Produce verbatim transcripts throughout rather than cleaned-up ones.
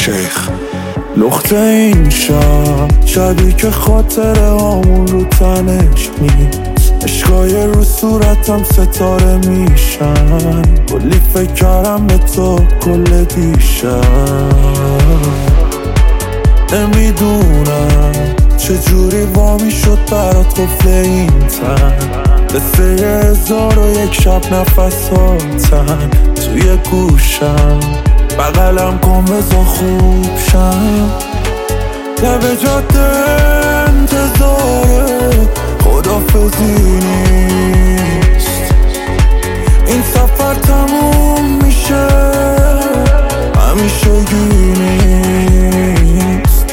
شیخ لخت این شب شبی که خاطره هامون رو تنش نیست، عشقای رو صورتم ستاره میشن، کلی فکر کردم به تو کل دیشب. نمیدونم چجوری وامی شد برات قفل این تن، قصه هزار و یک شب نفس هاتن توی گوشم، بغلم کن بزا خوب شم. لب جاده انتظاره خدافزی نیست، این سفر تموم میشه همیشگی نیست.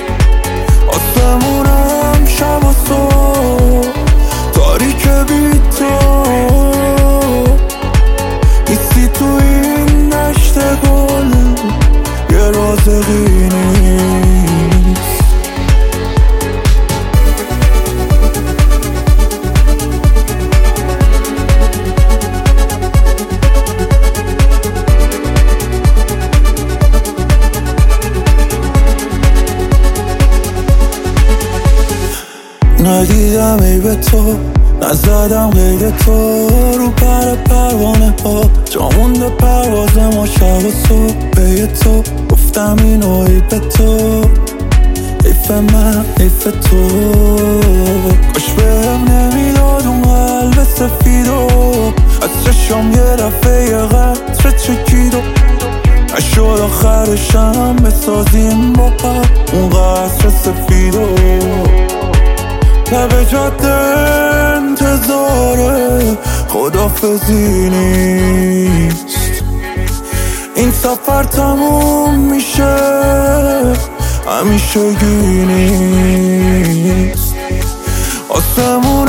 آسمونم شب و صبح تاریک بی تو، ایستی تو این دشت گل یه رازقی نیست. ندیدم ای به تو، نزدم غیر تو، رو پر پروانه ها جا مونده پرواز ما شب و صبح به تو، گفتم اینو ای به تو، ایف من ایف تو، کاش بهم نمیداد اون قلب سفیدو، از چشم یه دفعه یه قطره چکیدو، نشد آخرشم بسازیم با هم اون قصر سفیدو. لب جاده انتظاره خدافزی نیست، این سفر تموم میشه همیشگی نیست. آسمون